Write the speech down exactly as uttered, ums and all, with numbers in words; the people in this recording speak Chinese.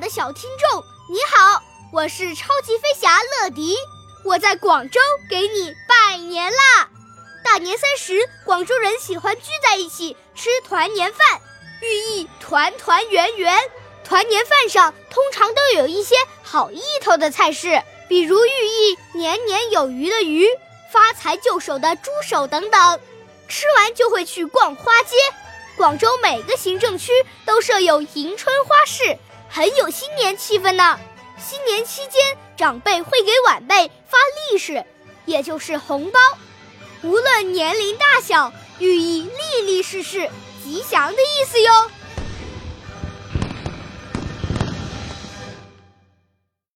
的小听众，你好，我是超级飞侠乐迪，我在广州给你拜年啦！大年三十，广州人喜欢聚在一起吃团年饭，寓意团团圆圆。团年饭上通常都有一些好意头的菜式，比如寓意年年有余的余，发财就手的猪手等等。吃完就会去逛花街，广州每个行政区都设有迎春花市，很有新年气氛呢。新年期间，长辈会给晚辈发利是，也就是红包，无论年龄大小，寓意利利是是吉祥的意思哟。